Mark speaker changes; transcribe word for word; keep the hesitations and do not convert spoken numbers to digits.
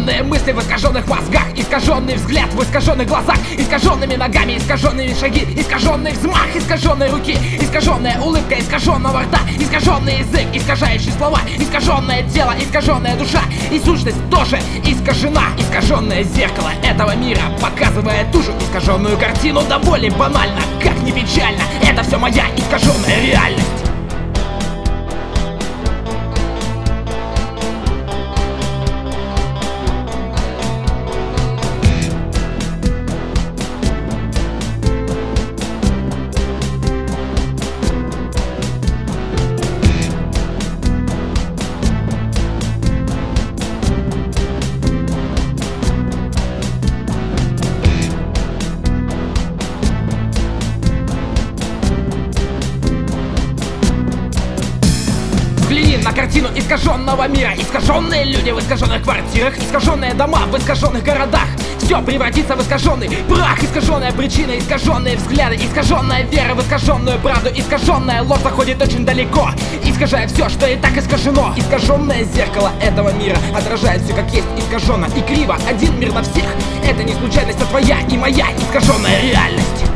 Speaker 1: Искаженные мысли в искаженных мозгах, искаженный взгляд в искаженных глазах, искаженными ногами, искаженные шаги, искаженный взмах искаженной руки, искаженная улыбка искаженного рта, искаженный язык, искажающий слова, искаженное тело, искаженная душа, и сущность тоже искажена. Искаженное зеркало этого мира показывает ту же искаженную картину, да более банально, как не печально, это все моя искаженная реальность. Взгляни на картину искаженного мира. Искаженные люди в искаженных квартирах, искаженные дома в искаженных городах. Все превратится в искаженный прах. Искаженная причина, искаженные взгляды, искаженная вера в искаженную правду. Искаженная ложь заходит очень далеко, искажая все, что и так искажено. Искаженное зеркало этого мира отражает все как есть искаженно и криво. Один мир на всех, это не случайность, а твоя и моя искаженная реальность.